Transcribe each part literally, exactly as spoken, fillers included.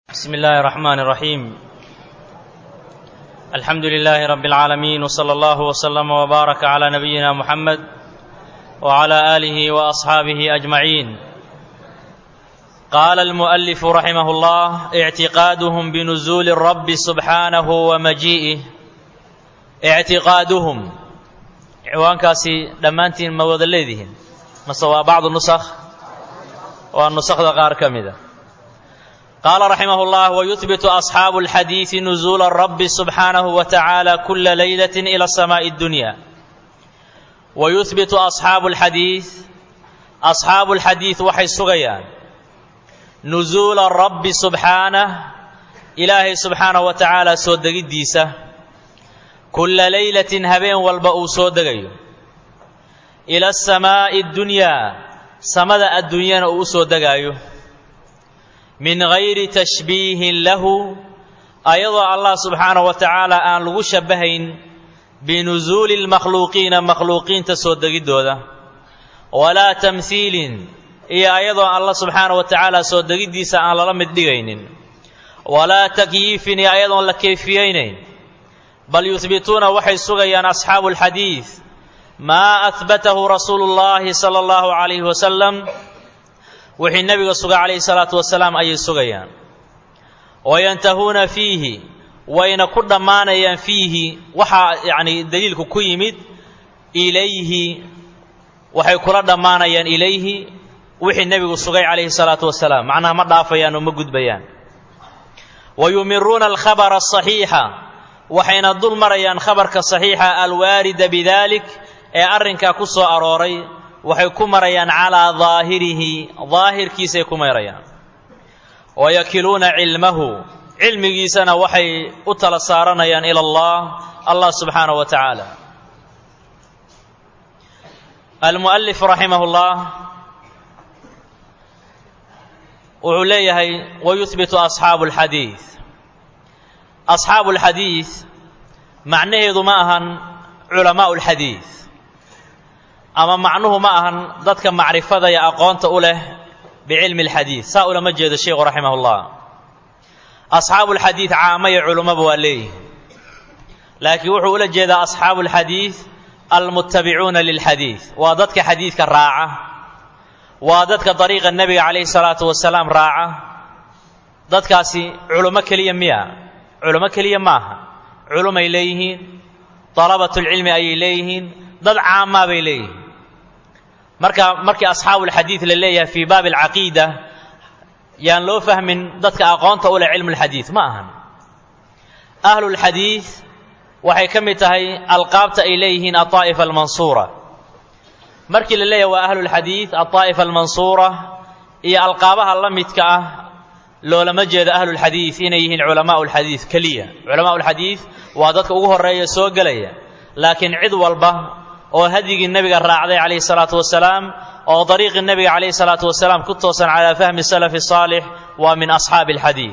بسم الله الرحمن الرحيم. الحمد لله رب العالمين، وصلى الله وسلم وبارك على نبينا محمد وعلى آله وأصحابه أجمعين. قال المؤلف رحمه الله: اعتقادهم بنزول الرب سبحانه ومجيئه. اعتقادهم ciwaankaasi dhammaantiin ma wada leedihiin mase waa bacdu nusakh waa nusakhda qaar ka mida. قال رحمه الله: ويثبت أصحاب الحديث نزول الرب سبحانه وتعالى كل ليلة إلى السماء الدنيا. ويثبت أصحاب الحديث أصحاب الحديث وحي سغيان نزول الرب سبحانه إلهي سبحانه وتعالى سودغي ديسة كل ليلة هبين والبأو سودغي إلى السماء الدنيا سمد الدنيا أو سودغي من غير تشبيه له أيضا الله سبحانه وتعالى أن لغو شبهين بنزول المخلوقين مخلوقين تسودغي دودا ولا تمثيل إيا أيضا الله سبحانه وتعالى سودغي ديسا أن للمد ديغين ولا تكييف إيا أيضا لكيفيين بل يثبتون وحي سغيان أصحاب الحديث ما أثبته رسول الله صلى الله عليه وسلم وحي النبي صلى الله عليه الصلاة والسلام أي سغيان وينتهون فيه وين كل مانيا فيه وحا يعني دليلك كيمد إليه وحي كل مانيا إليه وحي النبي صلى الله عليه الصلاة والسلام معناها مضافيان ومجد بيان ويمرون الخبر الصحيح وحين الظل مريان خبرك الصحيح الوارد بذلك أي أرنك كسو أروري waxay ku marayaan calaa daahirihi daahirkiisay ku marayaan wayakiluuna cilmahu cilmigiisana waxay u tala saaranayaan ila allah allah subxaanahu wa tacaala. almu'allif raximahullah wuxuu leeyahay wayuhbitu asxaabu alxadiid. asxaabu alxadiid macnaheedu ma ahan culamaa'u alxadiid ama macnuhu ma ahan dadka macrifada iyo aqoonta u leh bicilmi alxadiid. saa ulama jeedo sheekhu raximahullah. asxaabu alxadiid caama iyo culummaba waa leeyihin, laakiin wuxuu ula jeedaa asxaabu alxadiid almuttabicuuna lilxadiid, waa dadka xadiidka raaca, waa dadka dariiqa nebiga calayhi salaatu wasalaam raaca. dadkaasi culummo keliya miya? culummo keliya maaha, culumay leeyihiin, dalabatulcilmi ayay leeyihiin, dad caamaa bay leeyihiin. marka markii asxaabulxadiid la leeyahay fii baabi alcaqiida yaan loo fahmin dadka aqoonta u leh cilmu lxadiid ma ahan. ahlulxadiid waxay ka mid tahay alqaabta ay leeyihiin alطaa'ifa almansuura. markii la leeyahay waa ahlulxadiid alطaa'ifa almansuura iyo alqaabaha la midka ah loolama jeedo ahlulxadiid inay yihiin culamaa'u lxadiid keliya. culamaa'u lxadiid waa dadka ugu horreeya soo gelaya, laakiin cid walba oo hadyigii nebiga raacday calayhi salaatu wasalaam oo dariiqii nebiga calayhi salaatu wasalaam ku toosan calaa fahmi salafi saalix waa min asxaabi alxadiid.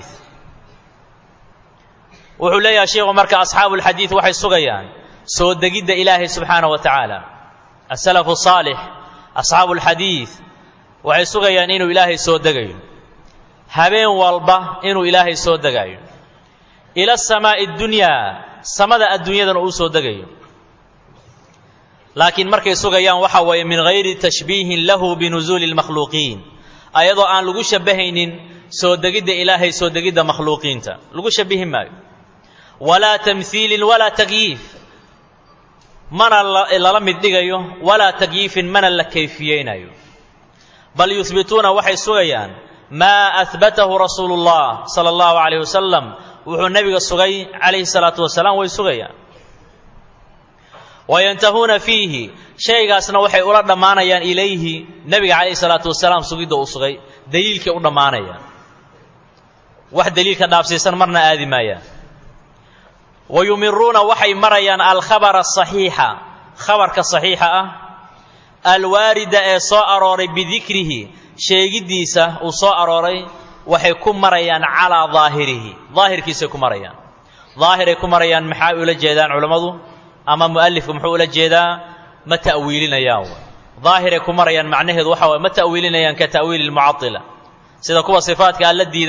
wuxuu leeyahay sheekhu marka asxaabuulxadiid waxay sugayaan soo degidda ilaahay subxaanahu wa tacaala. asalafu saalix asxaabuulxadiid waxay sugayaan inuu ilaahay soo degayo habeen walba, inuu ilaahay soo degayo ila asamaa'i addunyaa, samada adduunyadana uu soo degayo. laakiin markay sugayaan waxa weeye min hayri tashbiihin lahu binuzuuli lmakhluuqiin, ayadoo aan lagu shabbahaynin soo degidda ilaahay soo degidda makhluuqiinta lagu shabbihi maayo. walaa tamhiilin walaa takyiif, mana lala mid dhigayo, walaa takyiifin mana la kayfiyeynayo. bal yuhbituuna waxay sugayaan maa ahbatahu rasuulu llah sala allahu calayh wasalam, wuxuu nebiga sugay calayhi salaatu wasalaam way sugayaan. wayantahuuna fiihi, shaygaasna waxay ula dhammaanayaan ilayhi, nebiga calayhi salaatu wasalaam sugidda uu sugay daliilkay u dhammaanayaan, wax daliilka dhaafsiisan marna aadi maayaan. wayumiruuna waxay marayaan alkhabara asaxiixa, khabarka saxiixa ah, alwaarida ee soo arooray bidikrihi, sheegiddiisa uu soo arooray waxay ku marayaan calaa daahirihi, daahirkiisay ku marayaan. daahiray ku marayaan maxay ula jeedaan culammadu ama mu'alifku muxuu ula jeedaa? ma ta'wiilinayaan. daahiray ku marayaan macnaheedu waxa waye ma ta'wiilinayaan ka ta'wiili lmucadila, sida kuwa sifaadka alla diida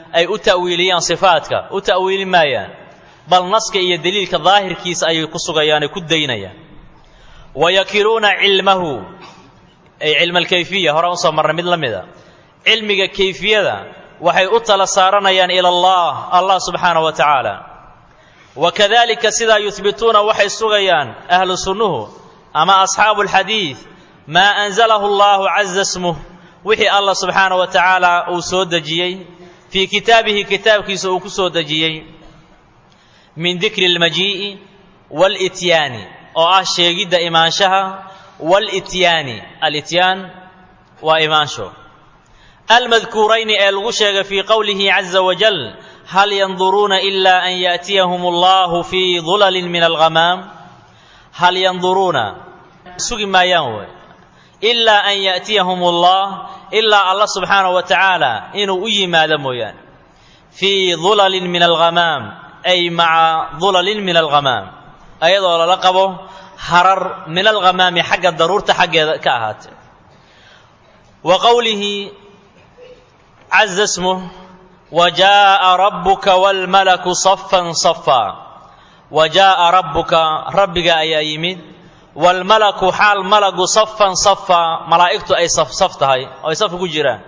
ay u ta'wiiliyaan sifaadka u ta'wiili maayaan bal naska iyo daliilka daahirkiisa ayay ku sugayaan ay ku daynayaan wayakiluuna cilmahu ay cilma alkayfiya hore u soo marnay mid la mida cilmiga kayfiyada waxay u tala saaranayaan ila allah allah subxaanahu wa tacaala wakadalika sidaa yuhbituuna waxay sugayaan ahlu sunnuhu ama asxaabu alxadiid maa anzalahu allahu caza smuh wixii allah subxaanahu wa tacaala uu soo dejiyey fii kitaabihi kitaabkiisa uu ku soo dejiyey min dikri almajii'i walityaani oo ah sheegidda imaanshaha walityaani alityaan waa imaansho almadkuurayni ee lagu sheegay fii qowlihi caza wajal hal yanduruuna ilaa an yaأtiyahum allahu fii dulalin min alghamaam hal yanduruuna sugi maayaan way ilaa an yaأtiyahum allah ilaa allah subxaanahu wa tacaala inuu u yimaado mooyaane fii dulalin min alghamaam ay maca dulalin min alghamaam ayadoo lala qabo harar min alghamaami xagga daruurta xaggeeda ka ahaatee wa qowlihi caza smuh wajaa'a rabbuka waalmalaku safan safaa wajaa'a rabbuka rabbiga ayaa yimid waalmalaku xaal malagu safan safaa malaa'igtu ay saf saf tahay oo ay safka ku jiraan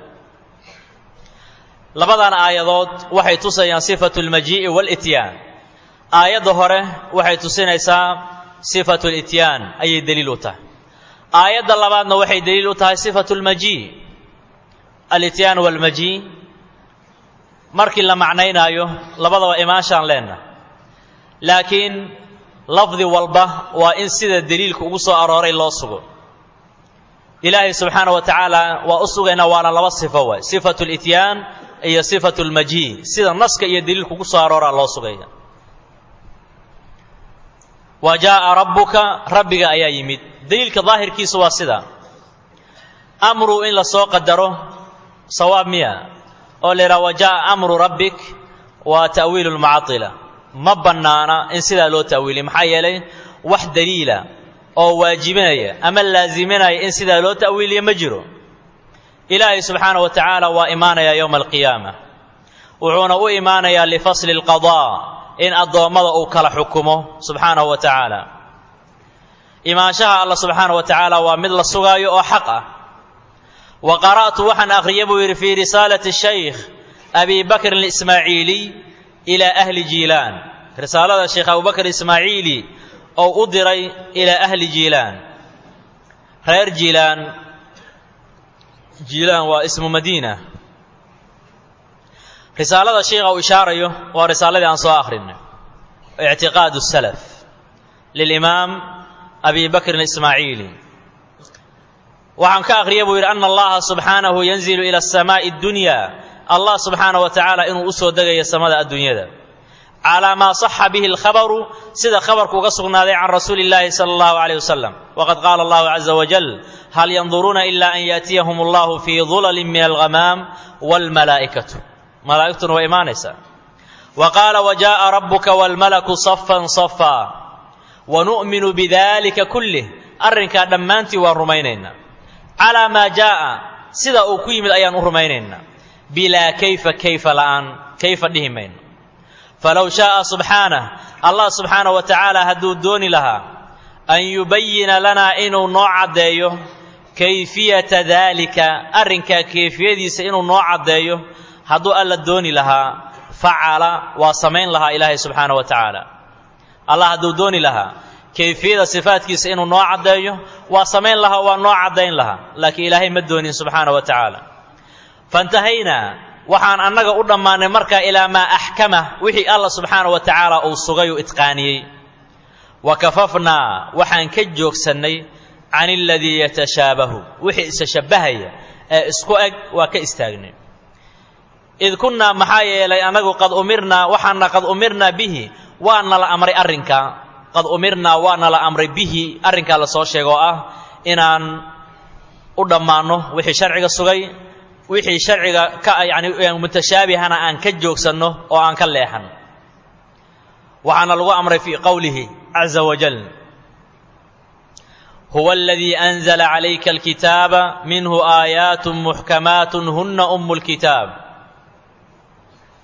labadan aayadood waxay tusayaan sifatu almajii'i waalityaan aayadda hore waxay tusinaysaa sifatu alityaan ayay daliil u tahay aayadda labaadna waxay daliil u tahay sifatu almajii alityaan waalmajii markii la macnaynaayo labadaba imaanshaan leenna laakiin lafdi walba waa in sida daliilka ugu soo arooray loo sugo ilaahay subxaanahu wa tacaala waa u sugaynaa waana laba sifo waay sifatu alityaan iyo sifatu almajii sida naska iyo daliilka ugu soo arooraa loo sugaya wa jaa'a rabbuka rabbiga ayaa yimid daliilka daahirkiisu waa sida amru in la soo qadaro sawaab miya oo la yidhaha wa jaa'a amru rabbik waa ta'wiilu lmucadila ma bannaana in sidaa loo ta'wiiliy maxaa yeelay wax daliila oo waajibinaya ama laaziminaya in sidaa loo ta'wiiliya ma jiro ilaahay subxaanahu wa tacaala waa imaanayaa yowma alqiyaama wuxuuna u imaanayaa lifasli alqadaa in addoommada uu kala xukumo subxaanahu wa tacaala imaanshaha allah subxaanahu wa tacaala waa mid la sugaayo oo xaq ah wa qara'tu waxaan akhriyay buu yidhi fii risaalati shaykh abi bakr alismaaciili ilaa ahli jiilaan risaalada sheekh abubakr ismaaciili oo u diray ilaa ahli jiilaan reer jiilaan jiilaan waa ismu madiina risaalada sheekha uu ishaarayo waa risaaladii aan soo akhrinay ictiqaadu salaf lilimaam abi bakr ismaaciili waxaan ka akhriyay buu yidhi ana allaha subxaanahu yanzilu ila asamaa'i addunya allah subxaanahu wa tacaala inuu u soo degayo samada adduunyada calaa maa saxa bihi alkhabaru sida khabarku uga sugnaaday can rasuuli illaahi sala allahu calayh wasalam waqad qaala allahu caza wajal hal yanduruuna ila an yaatiyahum allahu fii dulalin min alghamaam waalmalaa'ikatu malaa'igtuna waa imaanaysaa wa qaala wajaa'a rabbuka waalmalaku safan safaa wa nu'minu bidalika kullih arrinkaa dhammaantii waan rumaynaynaa calaa maa jaa'a sida uu ku yimid ayaan u rumaynaynaa bilaa kayfa kayfa la'aan kayfa dhihi mayno falow shaa'a subxaanah allah subxaanahu wa tacaala hadduu dooni lahaa an yubayina lanaa inuu noo caddeeyo kayfiyata daalika arrinkaa kayfiyadiisa inuu noo caddeeyo hadduu alla dooni lahaa facala waa samayn lahaa ilaahay subxaanahu wa tacaala allah hadduu dooni lahaa kayfiyada sifaadkiisa inuu noo caddeeyo waa samayn lahaa waa noo caddayn lahaa laakiin ilaahay ma doonin subxaanahu wa tacaala faintahaynaa waxaan annaga u dhammaanay markaa ilaa maa axkama wixii allah subxaanahu wa tacaala uu sugay uu itqaaniyey wa kafafnaa waxaan ka joogsannay can aladii yatashaabahu wixii isa shabbahaya ee isku eg waa ka istaagnay id kunnaa maxaa yeelay annagu qad umirnaa waxaana qad umirnaa bihi waana la amray arrinkaa qad umirnaa waana la amray bihi arrinkaa la soo sheega oo ah inaan u dhammaanno wixii sharciga sugay wixii sharciga ka yani mutashaabihana aan ka joogsanno oo aan ka leexanno waxaana lagu amray fii qowlihi caza wajal huwa aladii anzala calayka alkitaaba minhu aayaat muxkamaat huna umu lkitaab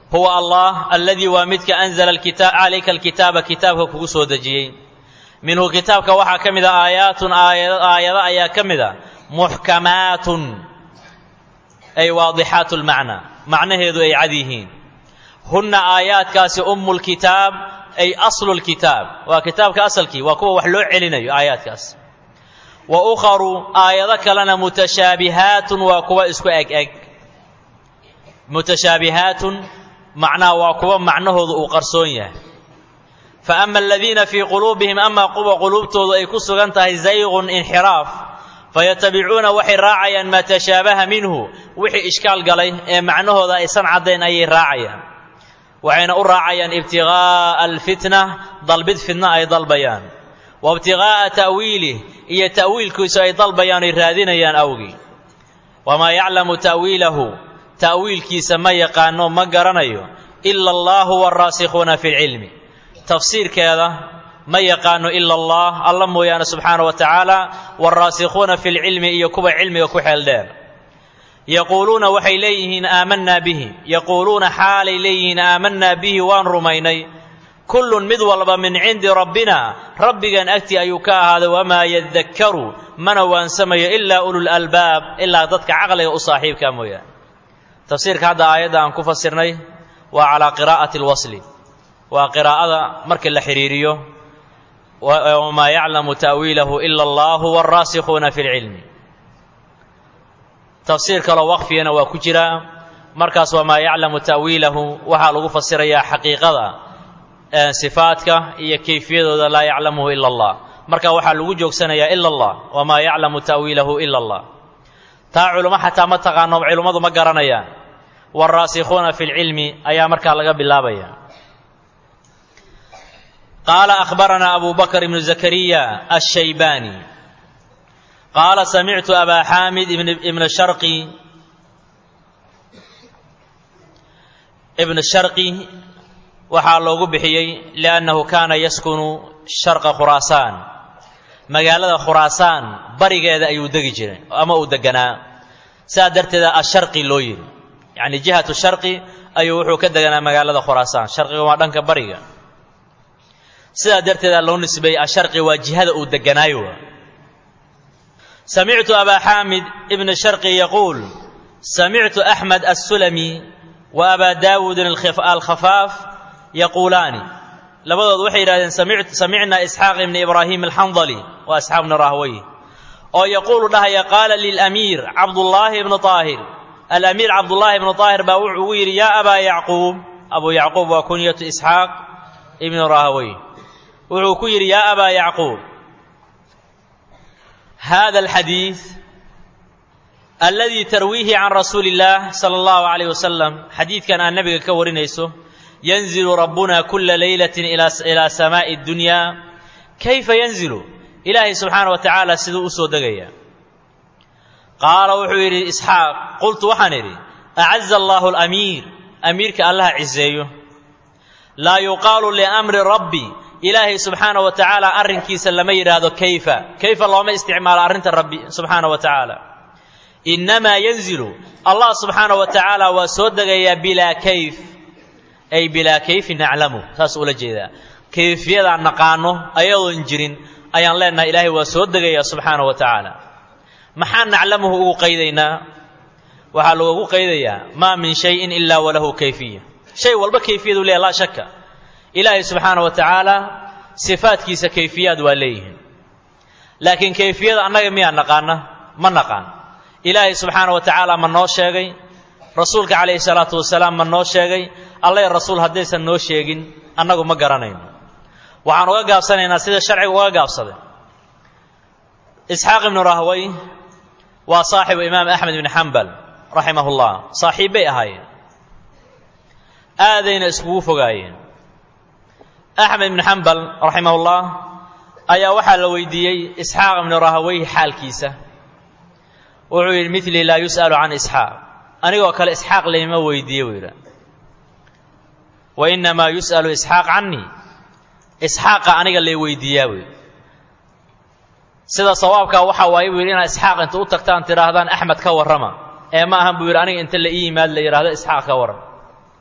huwa allah alladii waa midka anzala calayka alkitaaba kitaabka kugu soo dejiyey minhu kitaabka waxaa ka mida aayaatun aayado ayaa ka mida muxkamaatun ay waadixaatu lmacnaa macnaheedu ay cad yihiin hunna aayaadkaasi ummu lkitaab ay aslu lkitaab waa kitaabka asalkii waa kuwa wax loo celinayo aayaadkaas wa ukharu aayado kalena mutashaabihaatun waa kuwa isku eg eg mutashaabihaatun macnaha waa kuwa macnahoodu uu qarsoon yahay fa ama aladiina fii quluubihim amaa kuwa quluubtoodu ay ku sugan tahay zayqun inxiraaf fayatabicuuna waxay raacayaan maa tashaabaha minhu wixii ishkaal galay ee macnahooda aysan caddayn ayay raacayaan waxayna u raacayaan ibtighaa'a alfitna dalbid fitna ay dalbayaan wa ibtighaa'a ta'wiilih iyo ta'wiilkiisu ay dalbayaan ay raadinayaan awgii wamaa yaclamu ta'wiilahu ta'wiilkiisa ma yaqaano ma garanayo ila allahu waalraasikhuuna fi lcilmi tafsiirkeeda ma yaqaano ila allah alla mooyaane subxaana wa tacaala waalraasikhuuna fi lcilmi iyo kuwa cilmiga ku xeel dheer yaquuluuna waxay leeyihiin aamanaa bihi yaquuluuna xaalay leeyihiin aamanaa bihi waan rumaynay kullun mid walba min cindi rabbina rabbigan agtii ayuu ka ahaaday wamaa yadakkaru mana waansamayo ilaa ulul albaab ilaa dadka caqliga u saaxiibka mooyaane tafsiirka hadda aayadda aan ku fasirnay waa calaa qiraa'ati alwasli waa qiraa'ada marka la xidhiiriyo wamaa yaclamu ta'wiilahu ila allahu waalraasikhuuna fi lcilmi tafsiir kaloo waqfiyana waa ku jiraa markaas wamaa yaclamu ta'wiilahu waxaa lagu fasirayaa xaqiiqada sifaadka iyo kayfiyadooda laa yaclamuhu ila allah marka waxaa lagu joogsanayaa ila allah wamaa yaclamu ta'wiilahu ila allah taa culummo xataa ma taqaano culummadu ma garanayaan waalraasikhuuna fi lcilmi ayaa markaa laga bilaabaya qaala akhbaranaa abu bakr ibnu zakariya ashaybaani qaala samictu abaa xaamid ibna sharqi ibna sharqi waxaa loogu bixiyey liannahu kaana yaskunu sharqa khuraasaan magaalada khuraasaan barigeeda ayuu degi jiray ama uu deganaa sidaa darteeda asharqi loo yidhi yacni jihatu sharqi ayuu wuxuu ka deganaa magaalada khuraasaan sharqiga waa dhanka bariga sidaa darteeda loo nisbeeyey asharqi waa jihada uu deganaayo samictu abaa xaamid ibna sharqi yaquul samictu axmed assulami wa abaa daawuudin alkhafaaf yaquulaani labadood waxay yidhahdeen samicnaa isxaaq ibni ibraahim alxandali waa isxaaq ibni rahwey oo yaquulu dhahaya qaala lilamiir cabdullaahi ibnu aahir alamiir cabdullaahi ibnu aahir baa wuxuu ugu yidhi yaa abaa yacquub abuu yacquub waa kunyatu isxaaq ibni rahwey wuxuu ku yidhi yaa abaa yacquub hada alxadiid aladii tarwiihi can rasuuli illaah sala allahu calayh wasalam xadiidkan aad nebiga ka warinayso yanzilu rabbuna kula leylatin ilaa samaa'i اddunyaa kayfa yanzilu ilaahay subxaana wa tacaala siduu u soo degaya qaala wuxuu yidhi isxaaq qultu waxaan idhi acaza allahu alamiir amiirka allaha ciseeyo laa yuqaalu liamri rabbi ilaahay subxaana wa tacaala arrinkiisa lama yidhaahdo kayfa kayfa looma isticmaalo arrinta rabbi subxaana wa tacaala innamaa yanzilu allah subxaana wa tacaala waa soo degayaa bilaa kayf ay bilaa kayfi naclamu saas ula jeedaa kayfiyadaan naqaano ayadoon jirin ayaan leenahay ilaahay waa soo degayaa subxaana wa tacaala maxaan naclamuhu ugu qaydaynaa waxaa loogu qaydayaa maa min shayin ilaa walahu kayfiya shay walba kayfiyadu leeya laa shaka ilaahay subxaana wa tacaala sifaadkiisa kayfiyaad waa leeyihiin laakiin kayfiyada annaga miyaa naqaana ma naqaan ilaahay subxaana wa tacaala ma noo sheegay rasuulka calayhi salaatu wasalaam ma noo sheegay alla rasuul haddaysan noo sheegin annagu ma garanayno waxaan uga gaabsanaynaa sida sharciga uga gaabsaday isxaaq ibnu rahwey waa saaxibu imaam axmed ibni xambal raximahullah saaxiib bay ahaayeen aadayna iskugu fogaayeen axmed ibni xambal raximahullah ayaa waxaa la weydiiyey isxaaq ibnu rahwey xaalkiisa wuxuu yidhi milii laa yus'alu can isxaaq anigoo kale isxaaq layma weydiiye buu yidha wa innamaa yus'alu isxaaq cannii isxaaqa aniga lay weydiiyaa buu yidhi sida sawaabkaa waxaa waaye buu yidhi inaad isxaaq inta u tagtaan tidhaahdaan axmed ka warrama ee ma ahan buu yidhi aniga inta la ii yimaad la yidhahdo isxaaq ka warram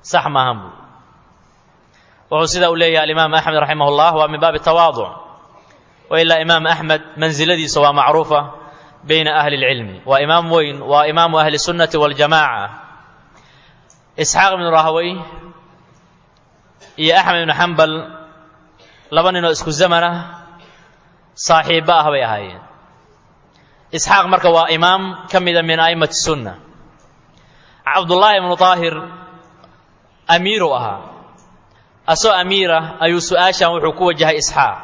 sax maahan buu wuxuu sidaa u leeyahay alimaam axmed raximah ullah waa min baabi tawaaduc wa ilaa imaam axmed mansiladiisa waa macruufa bayna ahli اlcilmi waa imaam weyn waa imaamu ahli sunnati waljamaaca isxaaq ibnu rahawey iyo axmed ibnu xambal laba ninoo isku zamana saaxiibba ah bay ahaayeen isxaaq marka waa imaam ka mida min a'immati sunna cabdullaahi ibnu daahir amiiru ahaa asoo amiira ayuu su-aashan wuxuu ku wajahay isxaaq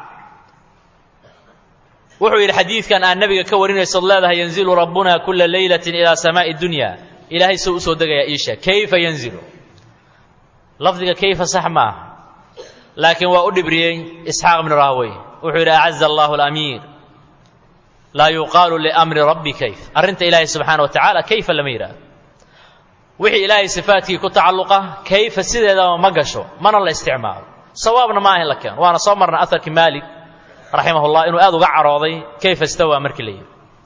wuxuu yidhi xadiidkan aan nabiga ka warinaysood leedahay yanzilu rabbuna kula laylatin ilaa samaa'i dunya ilaahay soo u soo degayaa iisha kayfa yanzilu lafdiga kayfa sax ma aha laakiin waa u dhibriyey isxaaq ibnu rahawey wuxuu yidhi acaza allahu alamiir laa yuqaalu liamri rabbi kayf arrinta ilaahay subxaana wa tacaala kayfa lama yidhaahdo wixii ilaahay sifaadkii ku tacalluqa kayfa sideedaba ma gasho mana la isticmaalo sawaabna ma ahin la keeno waana soo marna aharkii maalik raximah ullah inuu aad uga carooday kayfa istawaa markii la yidhi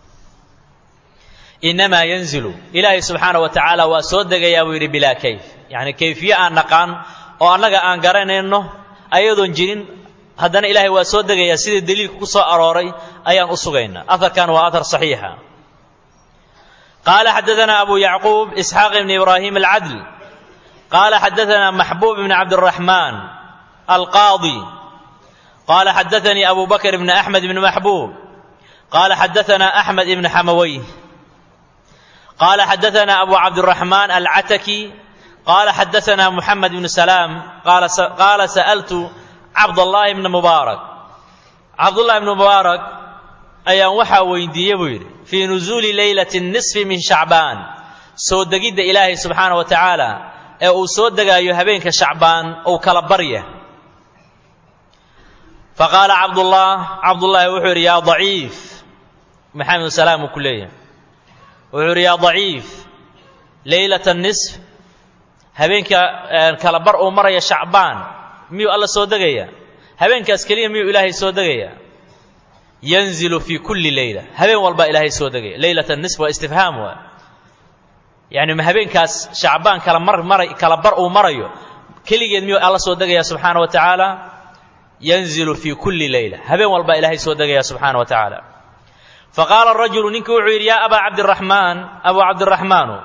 inamaa yanzilu ilaahay subxaana wa tacaala waa soo degayaa buu yidhi bilaa kayf yacni kayfiye aan naqaan oo annaga aan garanayno ayadoon jirin haddana ilaahay waa soo degayaa sidii daliilka ku soo arooray ayaan u sugaynaa aharkan waa ahar saxiixa qaala xadadanaa abu yacquub isxaaq ibni ibraahim alcadl qaala xadadanaa maxbuub ibni cabdiraxmaan alqaadi qaala xadaanii abu bakr ibni axmed ibni maxbuub qaala xadaanaa axmed ibni xamawey qaala xadaanaa abu cabdiraxmaan alcataki qaala xadaanaa muxamed ibnu salaam qaala sa'altu cabdallaahi ibni mubaarak cabdullahi ibni mubaarak ayaan waxaa weydiiyey buu yidhi fii nusuuli leylati nisfi min shacbaan soo degidda ilaahay subxaana wa tacaala ee uu soo degaayo habeenka shacbaan uu kala barya faqaala cabdullah cabdullaahi wuxuu yidhi yaa daciif maxamed ibnu salaam uu ku leeyahay wuxuu yidhi yaa daciif leylata nisf habeenka kala bar uu maraya shacbaan miyuu alla soo degayaa habeenkaas keliya miyuu ilaahay soo degayaa yanzilu fii kulli leyla habeen walbaa ilaahay soo degaya leylata nisf waa istifhaam waa yacni ma habeenkaas shacbaan kala mar maray kala bar uu marayo keligeed miyuu alla soo degayaa subxaana wa tacaala yanzilu fii kulli leyla habeen walbaa ilaahay soo degayaa subxaana wa tacaala faqaala rajulu ninkii wuxuu yidhi yaa abaa cabdiraxmaan abuu cabdiraxmaanu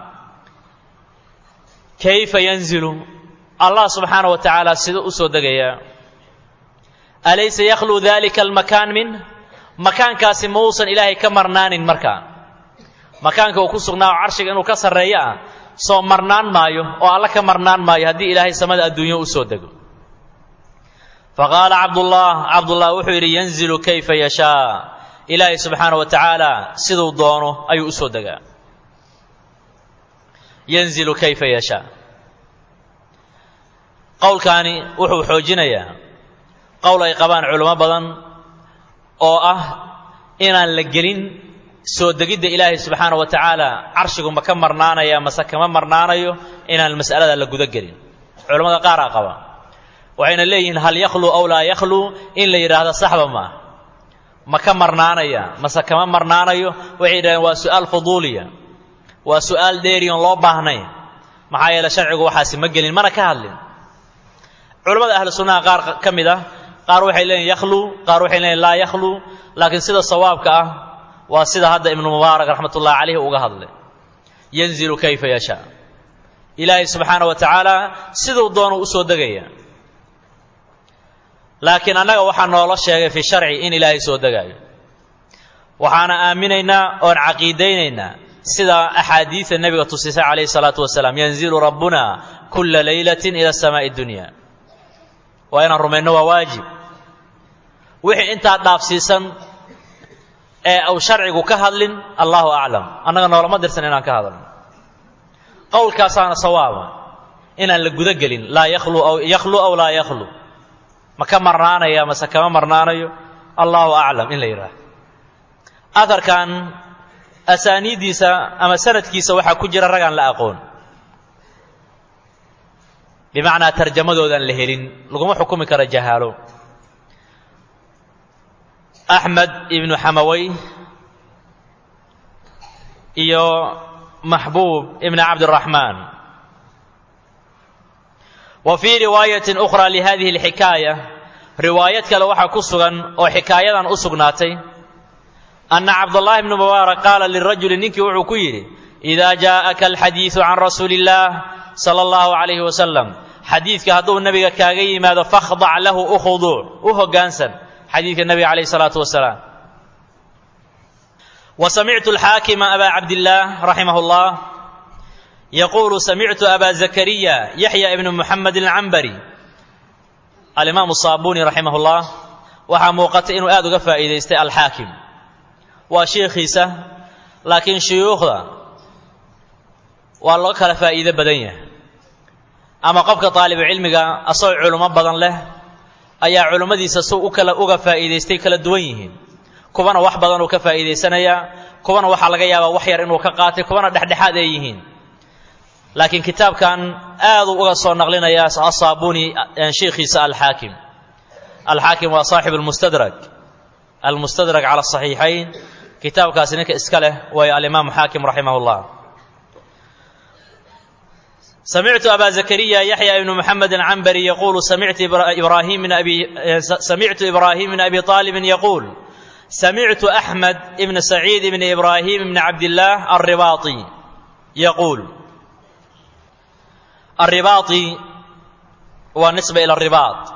kayfa yanzilu allah subxaana wa tacaala siduu u soo degayaa alaysa yakhluu dalika almakaan min makaankaasi ma uusan ilaahay ka marnaanin markaa makaanka uu ku sugnaa oo carshiga inuu ka sarreeyo ah soo marnaan maayo oo alla ka marnaan maayo haddii ilaahay samada adduunyo u soo dego faqaala cabdullah cabdullah wuxuu yidhi yanzilu kayfa yashaa ilaahay subxaana wa tacaala siduu doono ayuu u soo degaa yanzilu kayfa yashaa qowlkaani wuxuu xoojinayaa qowl ay qabaan culamo badan oo ah inaan la gelin soo degidda ilaahay subxaana wa tacaala carshigu ma ka marnaanaya mase kama marnaanayo inaan mas'alada la guda gelin culammada qaaraa qaba waxayna leeyihiin hal yakhluu aw laa yakhluu in la yidhaahdo saxba maaha ma ka marnaanaya mase kama marnaanayo waxay yidhahdeen waa su'aal fuduuliya waa su'aal dheeriyon loo baahnayn maxaa yeele sharcigu waxaasi ma gelin mana ka hadlin culammada ahlu sunnaha qaar ka mid ah qaar waxay leeyihin yakhluu qaar waxay leeyihin laa yakhluu laakiin sida sawaabka ah waa sida hadda ibnu mubaarak raxmatullahi calayhi uga hadlay yanzilu kayfa yashaa ilaahay subxaana wa tacaala siduu doonu u soo degaya laakiin annaga waxaa noola sheegay fi sharci in ilaahay soo degaayo waxaana aaminaynaa oon caqiidaynaynaa sida axaadiida nebiga tusisay calayhi salaatu wasalaam yanzilu rabbuna kula laylatin ila samaa'i dunya waa inaan rumayno waa waajib wixii intaa dhaafsiisan ee uu sharcigu ka hadlin allahu aclam annaga noolama dirsan inaan ka hadalno qowlkaasaana sawaaba inaan la guda gelin laa yakhluu aw yakhluu aw laa yakhluu ma ka marnaanaya mase kama marnaanayo allahu aclam in la yidhaaho aharkan asaaniiddiisa ama sanadkiisa waxaa ku jira ragaan la aqoon bimacnaa tarjamadoodaan la helin laguma xukumi karo jahaalo axmed ibnu xamawey iyo maxbuub ibni cabdiraxmaan وفي رواية أخرى لهذه الحكاية رواية كلا وحا كسغن أو حكاية أسغناتي أن عبد الله بن مبارك قال للرجل نكي وعكيري إذا جاءك الحديث عن رسول الله صلى الله عليه وسلم حديث كهدو النبي كاغي ماذا فاخضع له أخضوع وهو قانسا حديث النبي عليه الصلاة والسلام. وسمعت الحاكم أبا عبد الله رحمه الله يقول سمعت أبا زكريا يحيى ابن محمد العنبري الإمام الصابوني رحمه الله وحا موقت إنه آدو قفا إذا يستيء الحاكم وشيخيسة لكن شيوخه والله كلا فائدة بدنية أما قفك طالب علمك أصوع علماء بدن له أي علماء دي سسوء كلا أغا فائدة يستيء كلا دوينهن كوبانا wax badan oo ka faa'iideysanaya kuwana waxa laga yaabaa wax yar inuu ka qaatay kuwana dhaxdhaxaad ay yihiin laakiin kitaabkan aad uu uga soo naqlinaya as-Sabuni sheekhiisa al-Hakim al-Hakim waa saaxib al-Mustadrak al-Mustadrak ala as-Sahihayn kitaabkaas ninka iska leh waa al-Imam Hakim rahimahullah. سمعت أبا زكريا يحيى بن محمد العنبري يقول سمعت إبراهيم من أبي سمعت إبراهيم من أبي طالب يقول سمعت أحمد بن سعيد بن إبراهيم بن عبد الله الرباطي يقول الرباطي ونسبة إلى الرباط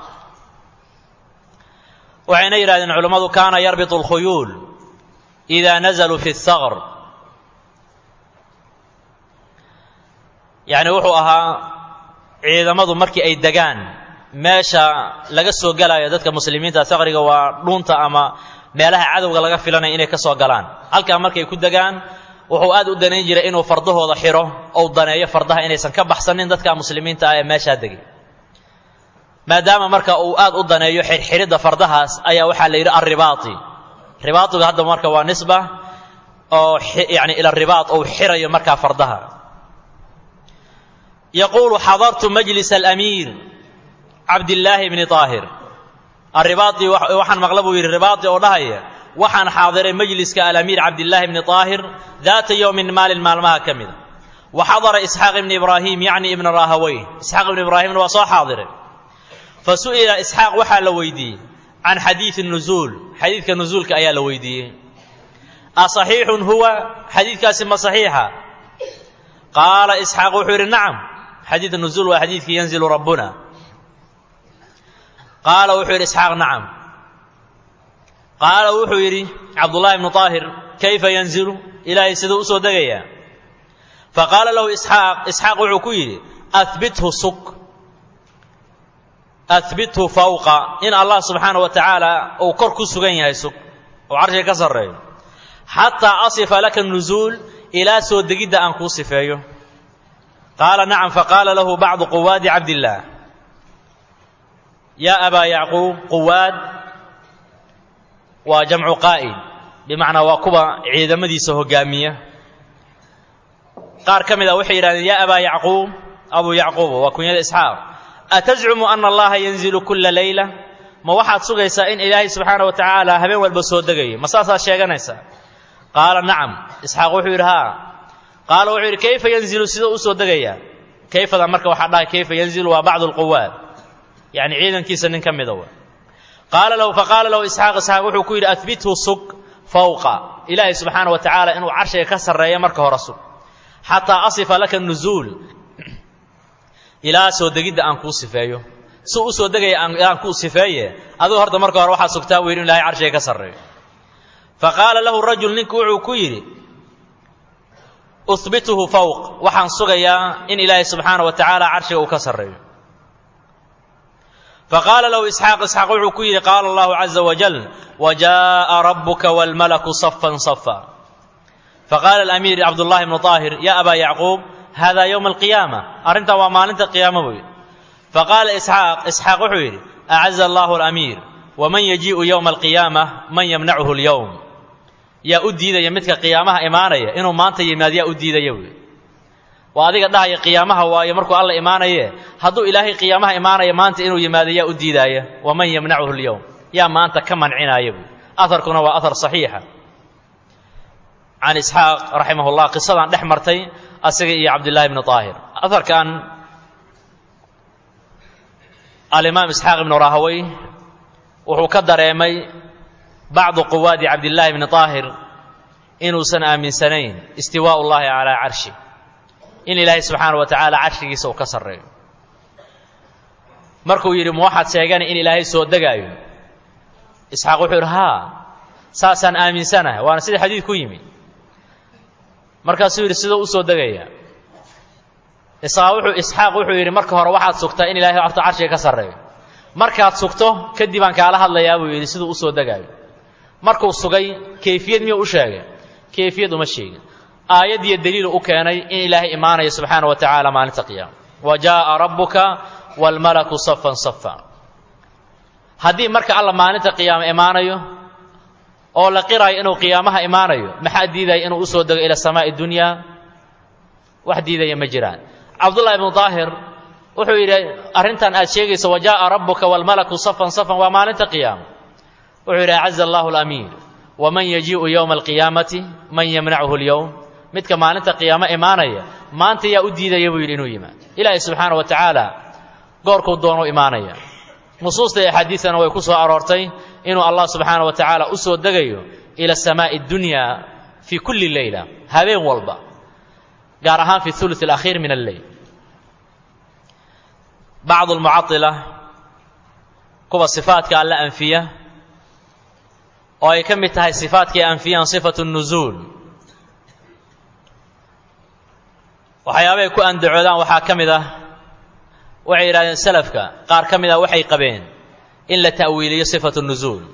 وعين يراد العلماء كان يربط الخيول إذا نزلوا في الثغر يعني wuxuu ahaa ciidamadu markii ay dagaan meesha laga soo galaayo dadka muslimiinta saqriga waa dhunta ama meelaha cadawga laga filanay inay ka soo galaan halka markay ku dagaan wuxuu aad u daneyn jiray inuu fardahooda xiro oo daneeyo fardaha inaysan ka baxsanin dadka muslimiinta ah ee meesha dagay maadaama marka uu aad u daneeyo xirxirida fardahaas ayaa waxa la yiraahdaa ar-ribaati ribaatuga hadda marka waa nisba oo yani ila ar-ribaat oo xirayo marka fardaha. يقول حضرت مجلس الأمير عبد الله بن طاهر الرباطي وحن مغلبه الرباطي ودهية وحن حاضر مجلس كالأمير عبد الله بن طاهر ذات يوم مال المال ما كمل وحضر إسحاق بن إبراهيم يعني ابن راهويه إسحاق بن إبراهيم وصاح حاضر فسئل إسحاق وحا لويدي عن حديث النزول حديث النزول كأيا لويدي أصحيح هو حديث كاسم صحيحة قال إسحاق وحير نعم حديث النزول وحديث ينزل ربنا قال وحير إسحاق نعم قال وحير عبد الله بن طاهر كيف ينزل إلى يسدو سودغيا فقال له إسحاق إسحاق وحكير أثبته سك أثبته فوق إن الله سبحانه وتعالى أو كركو سغين يسك وعرش كسر حتى أصف لك النزول إلى سودغيد أن كوصفيه قال نعم فقال له بعض قواد عبد الله يا أبا يعقوب قواد وجمع قائد بمعنى وقبة عيد مديسه قامية قال كمذا وحيرا يا أبا يعقوب أبو يعقوب وكن الإسحاق أتزعم أن الله ينزل كل ليلة ما واحد سوغي سائن إلهي سبحانه وتعالى هبين والبسود دقي مساسا الشيغانيسا قال نعم إسحاق وحيرها قال وحير كيف ينزل سيدو أسود دقيا كيف ذا مركب وحدها كيف ينزل وبعض القوات يعني عيدا كيسا نكم دوا قال له فقال له إسحاق إسحاق وحو كوير أثبته السق فوق إلهي سبحانه وتعالى إنه عرش يكسر رأي مركه رسول حتى أصف لك النزول إلى سود دقيد أنكو صفايه سو أسود دقيا أنكو صفايه أذو هرد مركه روحا سكتا ويرين إلهي عرش يكسر رأي فقال له الرجل نكو كوير أثبته فوق وحن صغيا إن إلهي سبحانه وتعالى عرشه وكسر فقال له إسحاق إسحاق العكير قال الله عز وجل وجاء ربك والملك صفا صفا فقال الأمير عبد الله بن طاهر يا أبا يعقوب هذا يوم القيامة أرنت وما أنت قيامة بي. فقال إسحاق إسحاق العكير أعز الله الأمير ومن يجيء يوم القيامة من يمنعه اليوم يا أديدا يمتك قيامها إيمانية إنه ما أنت يماد يا أديدا يوي وهذه قدها يا قيامها ويمركوا الله إيمانية هذو إلهي قيامها إيمانية ما أنت إنه يماد يا أديدا ومن يمنعه اليوم يا ما أنت كمن عناية أثر كنا وأثر صحيحة عن إسحاق رحمه الله قصة عن دحمرتي أسقي عبد الله بن طاهر أثر كان alimaam isxaaq ibnu rahawey wuxuu ka dareemay bacdu quwaadi cabdillaahi bni daahir inuusan aaminsanayn istiwaa'u llahi calaa carshi in ilaahay subxaana wa tacaala carshigiisa uu ka sarreeyo markuu yidhi ma waxaad sheeganay in ilaahay soo degaayo isxaaq wuxuu yidhi haa saasaan aaminsanahay waana sida xadiid ku yimi markaasuu yidhi siduu u soo degaya isxaaq wuxuu yidhi marka hore waxaad sugtaa in ilaahay horta carshiga ka sarreeyo markaad sugto kadib aan kaala hadlayaa buu yidhi siduu u soo degaayo markuu sugay kayfiyad miyuu u sheegay kayfiyad uma sheegin aayad iyo daliil u keenay in ilaahay imaanayo subxaana wa tacaala maalinta qiyaama wa jaa'a rabbuka waalmalaku safan safa haddii marka alla maalinta qiyaama imaanayo oo la qiraayo inuu qiyaamaha imaanayo maxaa diidaya inuu u soo dego ila samaa'i dunyaa wax diidaya ma jiraan cabdullahi ibnu daahir wuxuu yidhi arrintan aad sheegayso wa jaa'a rabbuka waalmalaku safan safan waa maalinta qiyaama wuxuu yidhi acaza allahu alamiir waman yajii'u yowma alqiyaamati man yamnacuhu alyowm midka maalinta qiyaamo imaanaya maanta yaa u diidaya buu yidhi inuu yimaado ilaahay subxaana wa tacaala goorkuu doonuu imaanaya nusuusta iyo axaadiidana way ku soo aroortay inuu allah subxaana wa tacaala u soo degayo ila samaa'i dunyaa fii kulli leyla habeen walba gaar ahaan fi thuluth alakhiir min alleyl bacdu almucadila kuwa sifaadka alla anfiya oo ay ka mid tahay sifaadkii anfiyaan sifatu nuzuul waxyaabahay ku andacoodaan waxaa ka mid ah waxay yidhahdeen salafka qaar ka mid ah waxay qabeen in la ta'wiiliyo sifatu nuzuul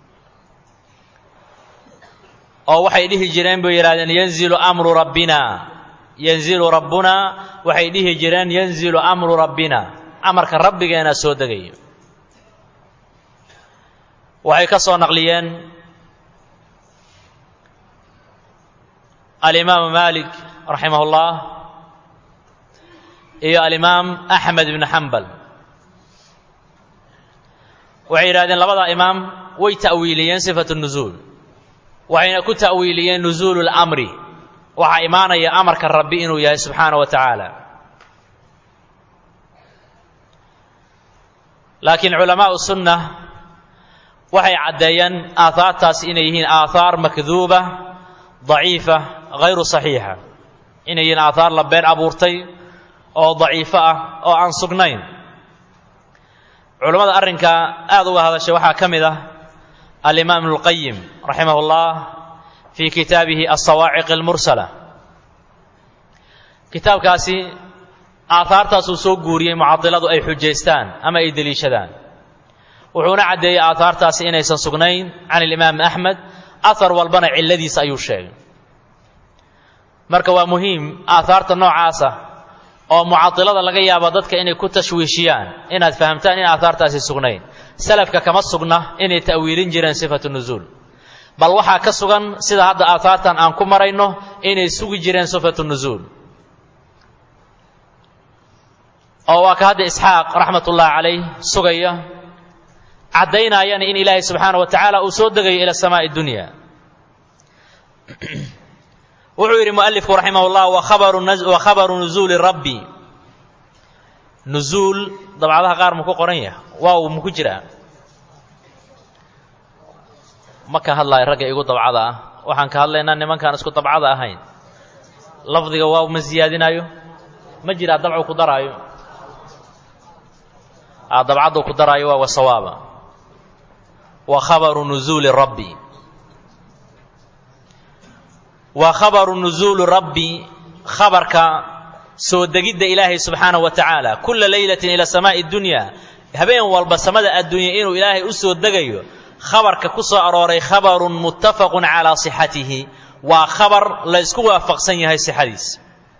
oo waxay dhihi jireen bay yidhahdeen yanzilu amru rabbina yanzilu rabbuna waxay dhihi jireen yanzilu amru rabbina amarka rabbigeena soo degayo waxay ka soo naqliyeen alimaamu maalik raximah ullah iyo alimaam axmed ibnu xambal waxay yidhahdeen labada imaam way ta'wiiliyeen sifatu nuzuul waxayna ku ta'wiiliyeen nuzuulu lamri waxaa imaanaya amarka rabbi inuu yahay subxaana wa tacaala laakiin culamaau sunna waxay caddeeyeen aahaartaasi inay yihiin aahaar makduuba daciifa hayru saxiixa inay yihiin aahaar la been abuurtay oo daciifo ah oo aan sugnayn culammada arrinkaa aad uga hadashay waxaa ka mid ah alimaam ibnu lqayim raximah ullah fii kitaabihi alsawaaciq almursala kitaabkaasi aahaartaasuu soo guuriyey mucadiladu ay xujaystaan ama ay deliishadaan wuxuuna caddeeyey aahaartaasi inaysan sugnayn can alimaam axmed ahar walbana cilladiisa ayuu sheegay marka waa muhiim aahaarta noocaasa oo mucadilada laga yaabo dadka inay ku tashwiishiyaan inaad fahamtaan in aahaartaasi sugnayn salafka kama sugna inay ta'wiilin jireen sifatu nuzuul bal waxaa ka sugan sida hadda aahaartan aan ku marayno inay sugi jireen sifatu nuzuul oo waa ka hadda isxaaq raxmatullahi calayh sugaya caddaynayana in ilaahay subxaana wa tacaala uu soo degayo ila samaa'i dunya wuxuu yidhi mu'alifku raximah ullah wa khabaru nuzuuli rabbi nuzuul dabcadaha qaar ma ku qoran yahay waaw ma ku jiraa ma ka hadlaayo ragga igu dabcada ah waxaan ka hadlaynaa nimankaan isku dabcada ahayn lafdiga waaw ma siyaadinayo ma jiraa dabcu ku daraayo a dabcaddu ku daraayo waa wasawaaba wa khabaru nuzuuli rabbi wa khabaru nuzuuli rabbi khabarka soo degidda ilaahay subxaanahu wa tacaala kulla laylatin ila samaa'i dunya habeen walba samada adduunya inuu ilaahay u soo degayo khabarka ku soo arooray khabarun muttafaqun calaa sixatihi waa khabar la isku waafaqsan yahay sixadiisa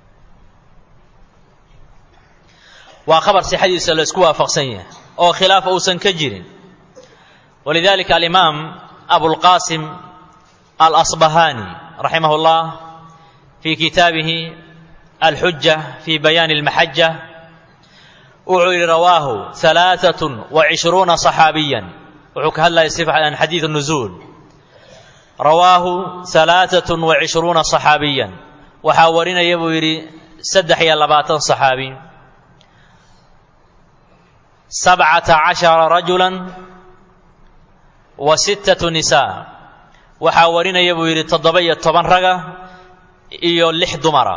waa khabar sixadiisa la isku waafaqsan yahay oo khilaaf uusan ka jirin walidalika alimaam abulqaasim alasbahani raximah ullah fii kitaabihi alxuja fii bayaani almaxaja wuxuu yidhi rawaahu halaaatun wa cishruuna saxaabiyan wuxuu ka hadlaya sifan xadiid nuzuul rawaahu halaaatun wa cishruuna saxaabiyan waxaa warinaya buu yidhi saddex iyo labaatan saxaabi sabcata cashara rajulan wa sittatu nisaa waxaa warinaya buu yidhi toddoba iyo toban raga iyo lix dumara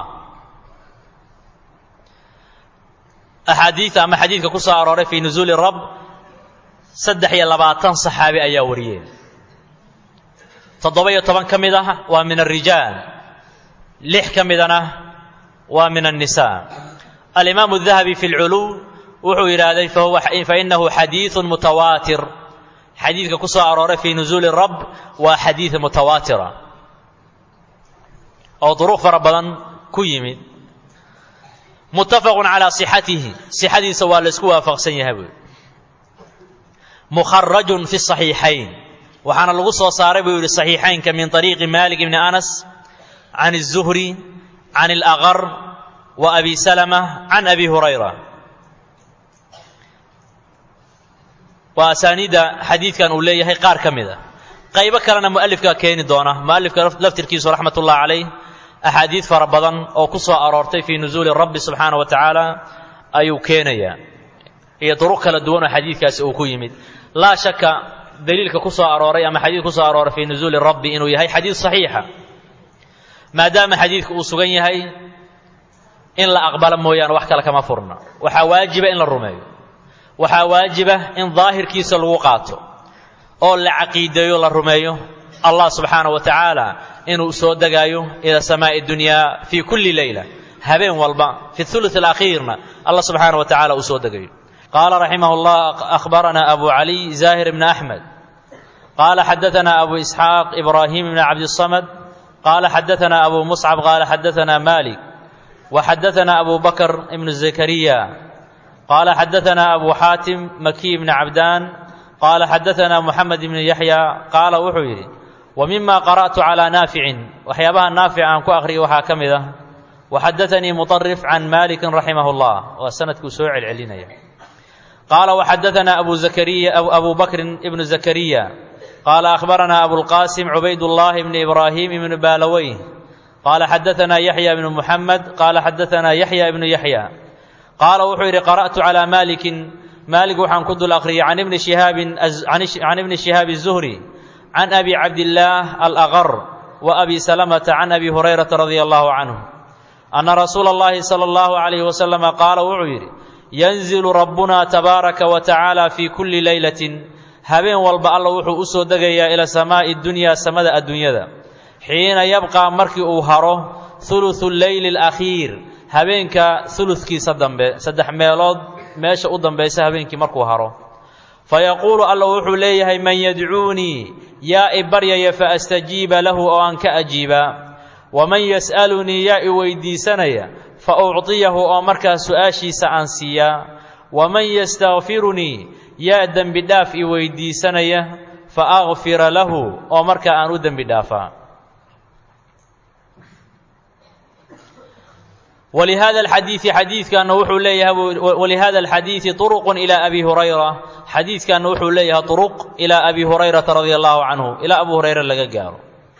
axaadiid ama xadiidka ku soo arooray fii nusuuli rab saddex iyo labaatan saxaabi ayaa wariyeen toddoba iyo toban ka mid ah waa min alrijaal lix ka midana waa min annisaa alimaamu dahabi fi lculuw wuxuu yidhaahday fainahu xadiiثun mutawaatir xadiidka ku soo arooray fii nusuuli rab waa xadiid mutawaatira oo duruq fara badan ku yimid muttafaqun calaa sixatihi sixadiisa waa la isku waafaqsan yahay buui mukharajun fi saxiixayn waxaana lagu soo saaray buu yidhi saxiixaynka min طariiqi malik ibni anas can الzuhri can اlأqar wa abi salama can abi hurayra waa asaaniidda xadiidkan uu leeyahay qaar ka mid a qaybo kalena mu'alifka keeni doona mu'alifka laftirkiisu raxmat ullahi calayh axaadiid fara badan oo ku soo aroortay fii nusuuli rabbi subxaana wa tacaala ayuu keenayaa iyo duruq kala duwan oo xadiidkaasi uu ku yimid laa shaka daliilka ku soo arooray ama xadiid ku soo arooray fii nusuuli rabbi inuu yahay xadiid saxiixa maadaama xadiidku uu sugan yahay in la aqbalo mooyaane wax kale kama furna waxaa waajiba in la rumeeyo waxaa waajiba in daahirkiisa lagu qaato oo la caqiideeyo la rumeeyo allah subxaana wa tacaala inuu soo degaayo ila samaa'i dunyaa fii kulli leyla habeen walba fi thuluth alakhiirna allah subxaana wa tacaala uu soo degayo qaala raximahu llah akhbaranaa abu caliy zahir ibn axmed qaala xadaanaa abu isxaaq ibraahim ibn cabdisamad qaala xadaanaa abu muscab qaala xadaanaa malik wa xadaanaa abu bakr ibn zakariya qaala xadaanaa abu xaatim makiy ibn cabdaan qaala xadaanaa muxamed ibn yaxya qaala wuxuu yidhi wa mima qara'tu calaa naaficin waxyaabaha naafic aan ku akhriyay waxaa ka mid ah waxadaanii muطarif can malikin raximah اllah waa sanadkuu soo celcelinaya qaala waxadaanaa abu zakariya abu bakrin ibnu zakariya qaala akhbaranaa abulqaasim cubaydullahi ibni ibraahim ibnu baalawey qaala xadaanaa yaxya ibnu muxamed qaala xadaanaa yaxya ibnu yaxya qaala wuxuu yidhi qara'tu calaa malikin maalik waxaan ku dul akhriyay can ibni shihaabin can ibni shihaab الzuhri can abi cabdillaah alaqar wa abi salamata can abi hurayrata radia allahu canhu ana rasuula اllahi salى اllahu alayhi wasalama qaala wuxuu yidhi yanzilu rabbuna tabaaraka wa tacaala fii kulli leylatin habeen walba alla wuxuu u soo degayaa ila samaa'i dunyaa samada adduunyada xiina yabqaa markii uu haro huluثu leyli اlakhiir habeenka huludkiisa dambe saddex meelood meesha u dambaysa habeenkii markuu haro fayaquulu alla wuxuu leeyahay man yadcuunii yaa i baryaya faastajiiba lahu oo aan ka ajiibaa waman yas'alunii yaa i weydiisanaya fa ucطiyahu oo markaa su'aashiisa aan siiyaa waman yastakfirunii yaa dembi dhaaf i weydiisanaya fa akfira lahu oo markaa aan u dembi dhaafaa ولهذا الحديث حديث كان وحو ليه ولهذا الحديث طرق إلى أبي هريرة حديث كان وحو ليه طرق إلى أبي هريرة رضي الله عنه إلى أبو هريرة لقى قاره